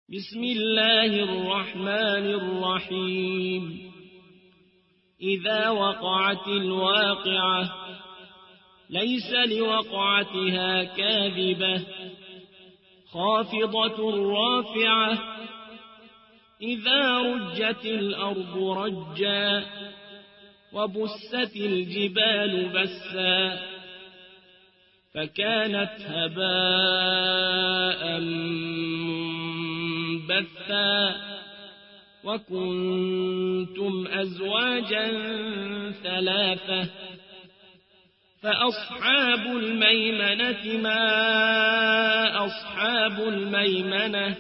بسم الله الرحمن الرحيم إذا وقعت الواقعة ليس لوقعتها كاذبة خافضة رافعة إذا رجت الأرض رجا وبست الجبال بسا فكانت هباء منبثا وكنتم أزواجا ثلاثة فأصحاب الميمنة ما أصحاب الميمنة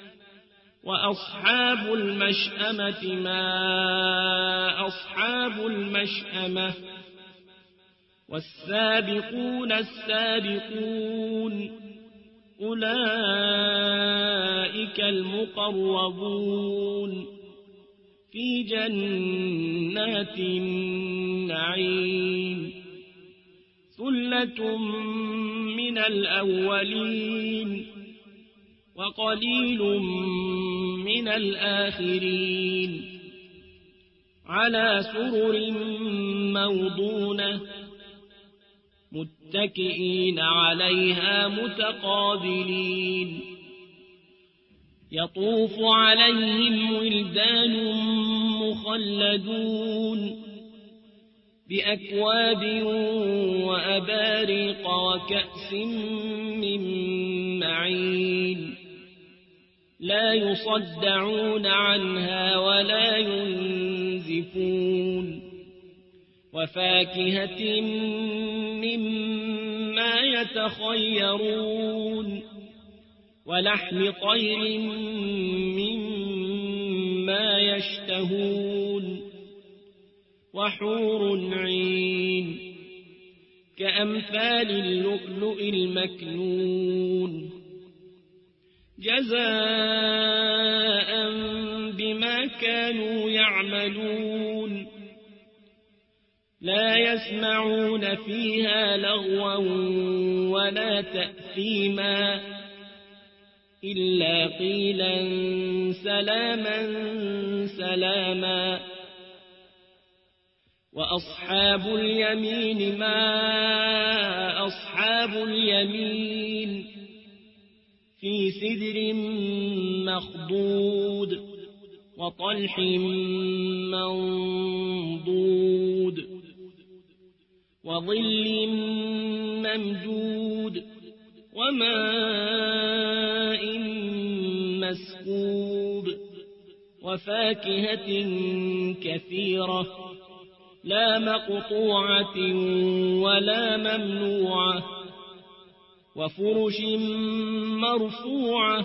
وأصحاب المشأمة ما أصحاب المشأمة والسابقون السابقون أولئك المقربون في جنات النعيم ثلة من الأولين وقليل من الآخرين على سرر موضونة متكئين عليها متقابلين يطوف عليهم ولدان مخلدون بأكواب وأباريق وكأس من معين لا يصدعون عنها ولا ينزفون وفاكهة مما يتخيرون ولحم طير مما يشتهون وحور عين كأمثال اللؤلؤ المكنون جزاء بما كانوا يعملون لا يسمعون فيها لغوا ولا تأثيما إلا قيلا سلاما سلاما وأصحاب اليمين ما أصحاب اليمين في سدر مخضود وطلح منضود وظل ممدود وماء مسكوب وفاكهة كثيرة لا مقطوعة ولا ممنوعة وفرش مرفوعة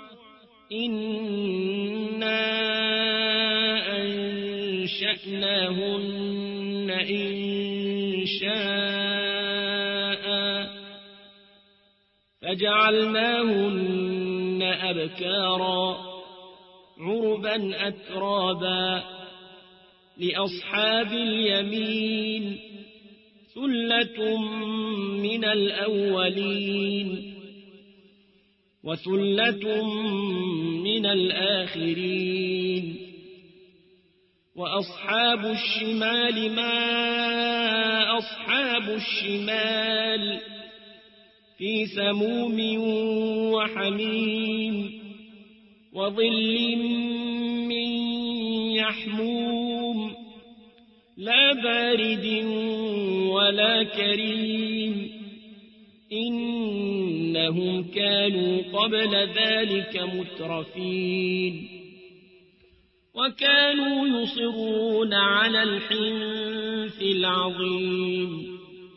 إنا أنشأناهن إنشاء فجعلناهن أبكارا عربا أترابا لأصحاب اليمين ثلة من الأولين وثلة من الآخرين وأصحاب الشمال ما أصحاب الشمال في سموم وحميم وظل من يحموم لا بارد ولا كريم إنهم كانوا قبل ذلك مترفين وكانوا يصرون على الحنث العظيم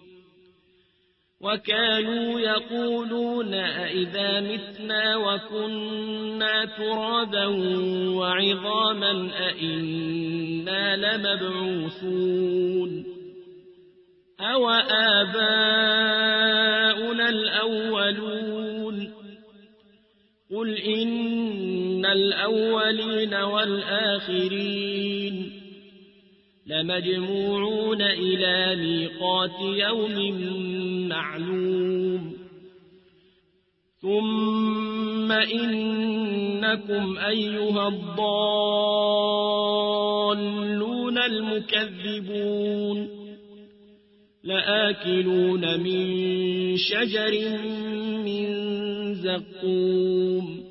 وكانوا يقولون أئذا متنا وكنا ترابا وعظاما أئنا لمبعوثون أو آباؤنا الأولون قل إن الأولين والآخرين لمجموعون إلى ميقات يوم معلوم ثم إن إنكم أيها الضالون المكذبون لآكلون من شجر من زقوم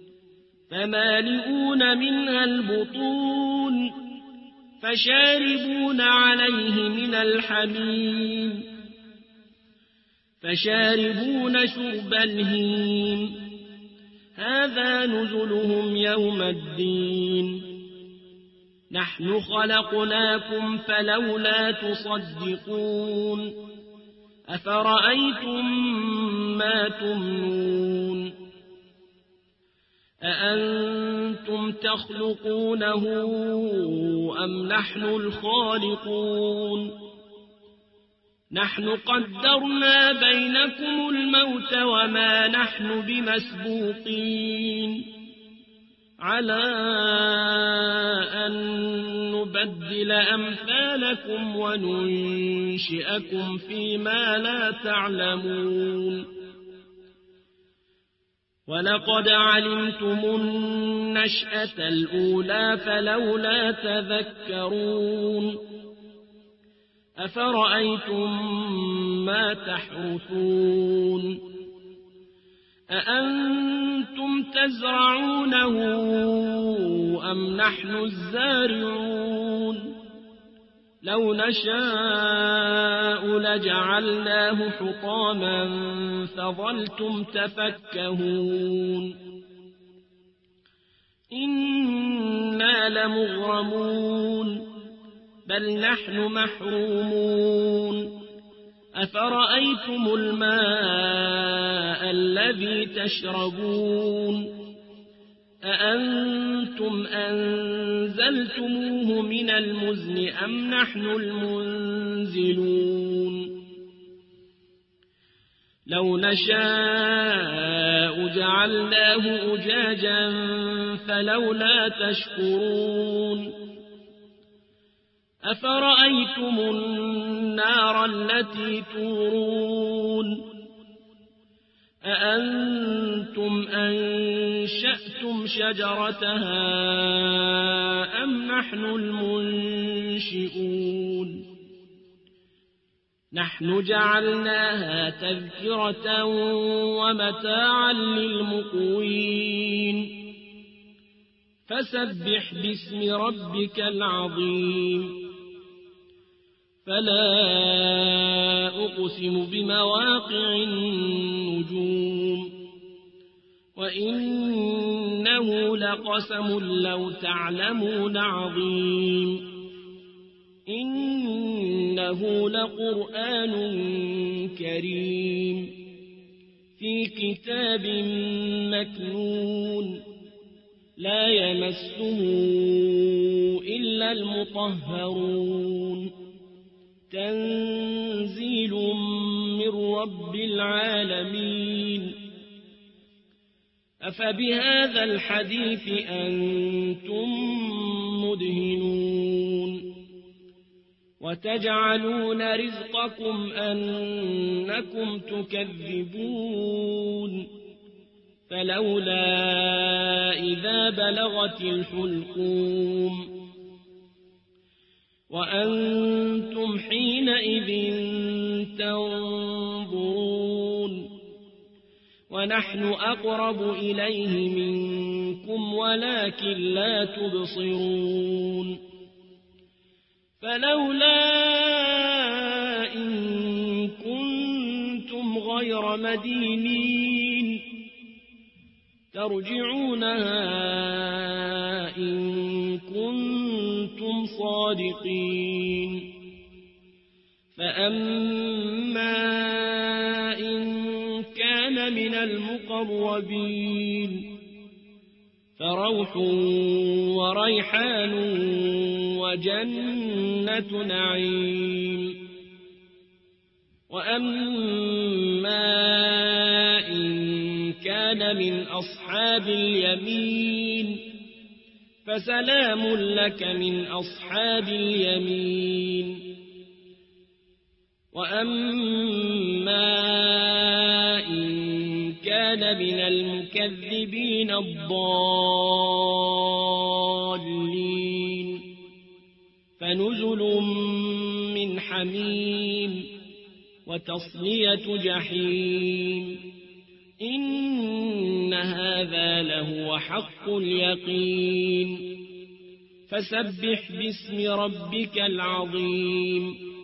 فمالئون منها البطون فشاربون عليه من الحميم فشاربون شرب الهيم هذا نزلهم يوم الدين نحن خلقناكم فلولا تصدقون أفرأيتم ما تمنون أأنتم تخلقونه أم نحن الخالقون نحن قدرنا بينكم الموت وما نحن بمسبوقين على أن نبدل أمثالكم وننشئكم فيما لا تعلمون ولقد علمتم النشأة الأولى فلولا تذكرون أفرأيتم ما تحرثون أأنتم تزرعونه أم نحن الزارعون لو نشاء لجعلناه حطاما فظلتم تفكهون إنا لمغرمون بل نحن محرومون أفرأيتم الماء الذي تشربون أأنتم أنزلتموه من المزن أم نحن المنزلون لو نشاء جعلناه أجاجا فلولا تشكرون أفرأيتم النار التي تورون أأنتم أنشأتم شجرتها أم نحن المنشئون نحن جعلناها تذكرة ومتاعا للمقوين فسبح باسم ربك العظيم فلا أقسم بمواقع النجوم وإنه لقسم لو تعلمون عظيم إنه لقرآن كريم في كتاب مكنون لا يمسه إلا المطهرون تنزيل من رب العالمين أفبهذا الحديث أنتم مدهنون وتجعلون رزقكم أنكم تكذبون فلولا إذا بلغت الحلقوم وأنتم حينئذ تنظرون ونحن أقرب إليه منكم ولكن لا تبصرون فلولا إن كنتم غير مدينين ترجعونها إن كنتم صادقين فأما إن كان من المقربين فروح وريحان وجنة نعيم وأما إن كان من أصحاب اليمين فسلام لك من أصحاب اليمين وأما إن كان كان من المكذبين الضالين فنزل من حميم وتصلية جحيم إن هذا لهو حق اليقين فسبح باسم ربك العظيم